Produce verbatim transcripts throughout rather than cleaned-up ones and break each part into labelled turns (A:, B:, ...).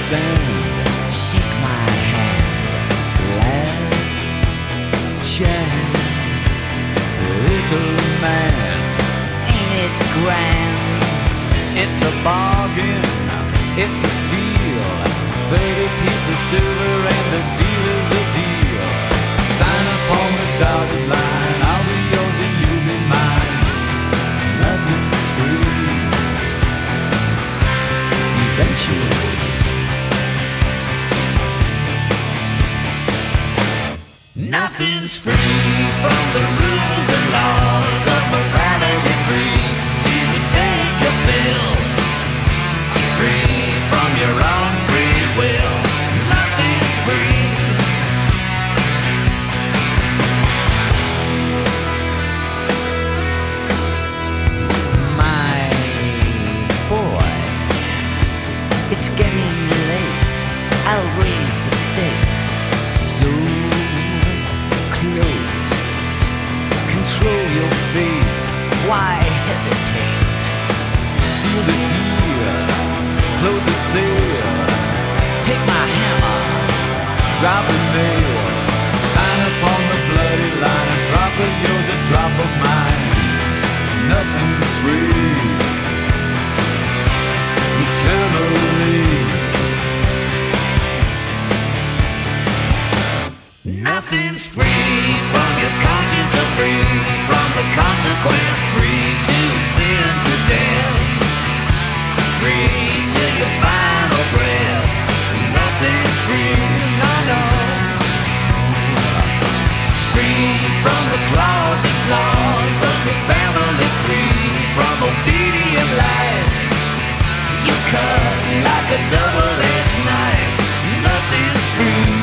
A: understand. Shake my hand. Last chance, little man. Ain't it grand? It's a bargain. It's a steal. Thirty pieces of silver and a deal is a deal. Sign upon the dotted line. I'll be yours and you'll be mine. Nothing's free. Eventually. Nothing's free from the rules and laws of morality. Free to take your fill. Free from your own free will. Nothing's free. My boy, it's getting late. I'll raise the stakes. So close. Control your fate. Why hesitate? Seal the deal. Close the sale. Take my hammer. Drop the nail. Sign upon the bloody line. A drop of yours, a drop of mine. Nothing's free. Eternally. Nothing's free from your conscience, or free from the consequence. Free to sin, to death. Free till your final breath. Nothing's free, no, no. Free from the claws and flaws of your family. Free from obedient life. You cut like a double-edged knife. Nothing's free.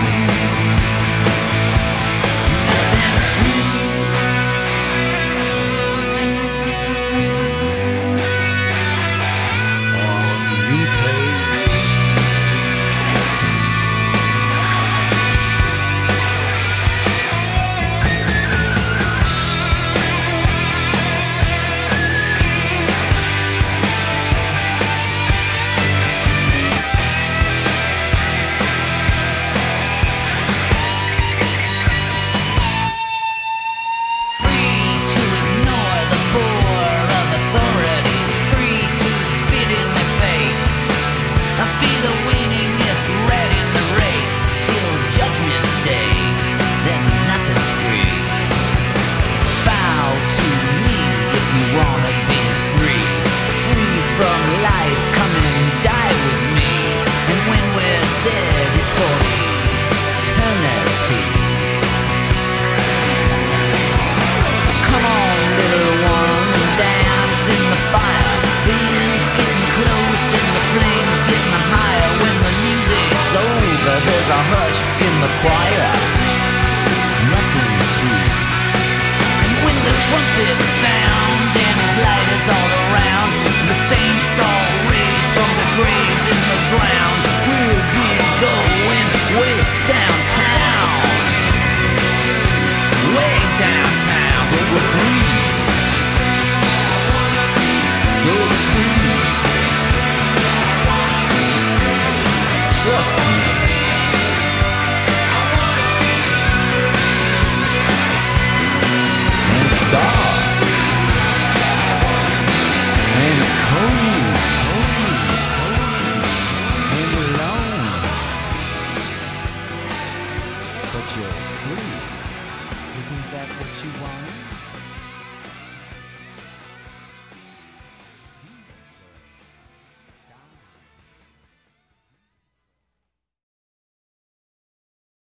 A: Nothing's free. Trumpet sounds and his light is all around. The saints all raise from the graves in the ground. We'll be going way downtown. Way downtown. We're free. So free. Trust me.